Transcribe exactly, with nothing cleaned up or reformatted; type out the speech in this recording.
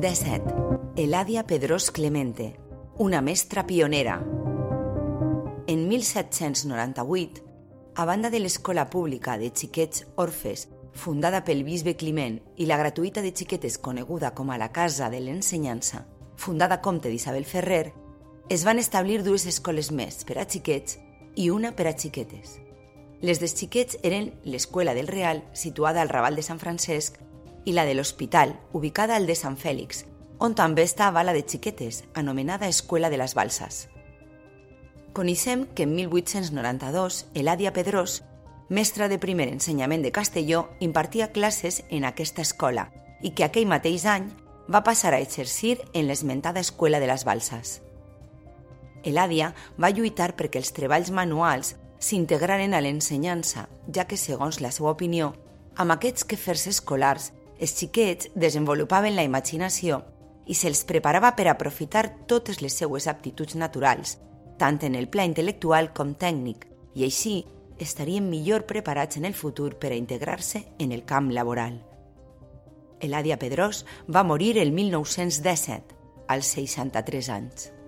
disset. Eladia Pedrós Clemente, una mestra pionera. En mil set-cents noranta-vuit, a banda de l'Escola Pública de Xiquets Orfes, fundada pel bisbe Climent, i la gratuïta de xiquetes coneguda com a la Casa de l'Ensenyança, fundada a compte d'Isabel Ferrer, es van establir dues escoles més per a xiquets i una per a xiquetes. Les dels xiquets eren l'Escuela del Real, situada al Raval de Sant Francesc, i la de l'Hospital, ubicada al de Sant Fèlix, on també estava la de xiquetes, anomenada Escuela de les Balsas. Coneixem que en mil vuit-cents noranta-dos, Eladia Pedrós, mestra de primer ensenyament de Castelló, impartia classes en aquesta escola i que aquell mateix any va passar a exercir en l'esmentada Escuela de les Balsas. Eladia va lluitar perquè els treballs manuals s'integraren a l'ensenyança, ja que, segons la seva opinió, amb aquests quefers escolars, els xiquets desenvolupaven la imaginació i se'ls preparava per aprofitar totes les seues aptituds naturals, tant en el pla intel·lectual com tècnic, i així estarien millor preparats en el futur per a integrar-se en el camp laboral. Eladia Pedrós va morir el mil nou-cents disset, als seixanta-tres anys.